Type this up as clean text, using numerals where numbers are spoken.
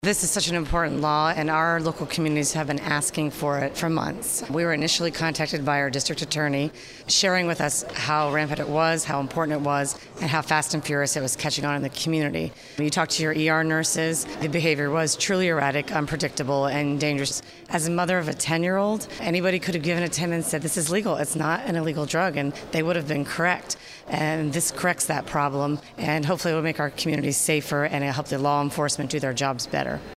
This is such an important law, and our local communities have been asking for it for months. We were initially contacted by our district attorney, sharing with us how rampant it was, how important it was, and how fast and furious it was catching on in the community. When you talk to your ER nurses, the behavior was truly erratic, unpredictable, and dangerous. As a mother of a 10-year-old, anybody could have given it to him and said, this is legal, it's not an illegal drug, and they would have been correct. And this corrects that problem, and hopefully it will make our communities safer, and it'll help the law enforcement do their jobs better.